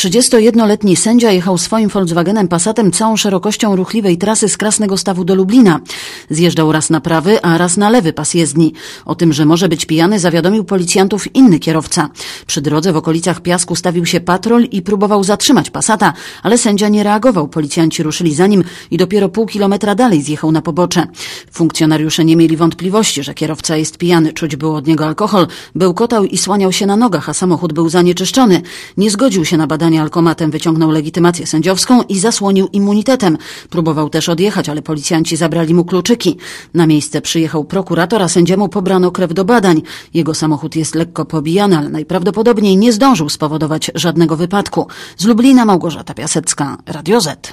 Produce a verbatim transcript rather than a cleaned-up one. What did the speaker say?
trzydziestojednoletni sędzia jechał swoim Volkswagenem Passatem całą szerokością ruchliwej trasy z Krasnego Stawu do Lublina. Zjeżdżał raz na prawy, a raz na lewy pas jezdni. O tym, że może być pijany, zawiadomił policjantów inny kierowca. Przy drodze w okolicach Piasku stawił się patrol i próbował zatrzymać Passata, ale sędzia nie reagował. Policjanci ruszyli za nim i dopiero pół kilometra dalej zjechał na pobocze. Funkcjonariusze nie mieli wątpliwości, że kierowca jest pijany. Czuć było od niego alkohol. Bełkotał i słaniał się na nogach, a samochód był zanieczyszczony. Nie zgodził się na badanie alkomatem, wyciągnął legitymację sędziowską i zasłonił immunitetem. Próbował też odjechać, ale policjanci zabrali mu kluczyki. Na miejsce przyjechał prokurator, a sędziemu pobrano krew do badań. Jego samochód jest lekko pobijany, ale najprawdopodobniej nie zdążył spowodować żadnego wypadku. Z Lublina Małgorzata Piasecka, Radio Z.